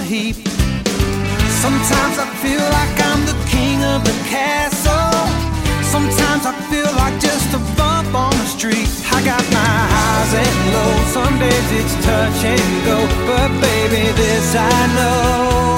heap. Sometimes I feel like I'm the king of the castle. Sometimes I feel like just a bump on the street. I got my highs and lows, some days it's touch and go, but baby, this I know,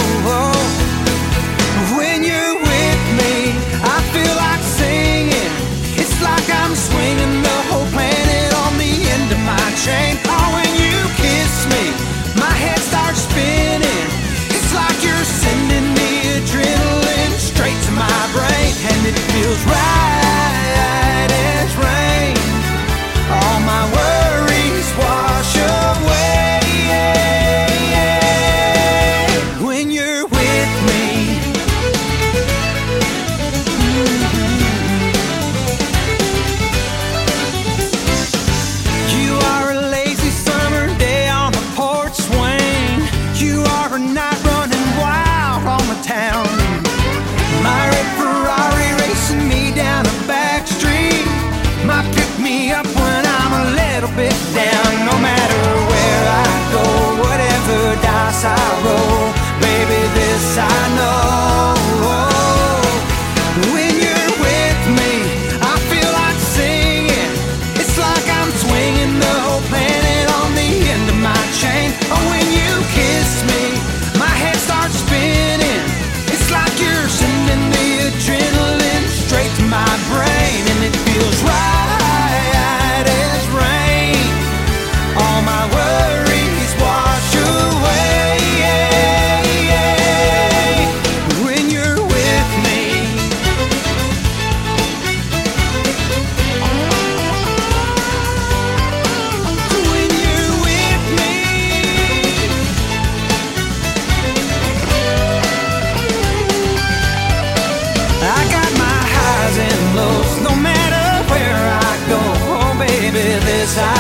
when you're with me, I feel like singing. It's like I'm swinging the whole planet on the end of my chain. Oh, when you kiss me, my head starts spinning. It's like you're sending me adrenaline straight to my brain, and it feels right as rain. All my worries wash away when you're with me. You are a lazy summer day on the porch swing. You are a night running wild on the town. My red Ferrari racing me down a back street. Might pick me up when I'm a little bit down. No matter where I go, whatever dice I roll, baby, this I know. When you're with me, I feel like singing. It's like I'm swinging the whole planet on the end of my chain. Oh, when you kiss me, my head starts spinning. It's like you're sending the adrenaline straight to my brain, and it feels right as rain. All my worries wash away when you're with me. When you're with me, I got my highs and lows, no matter where I go. Oh, baby, this I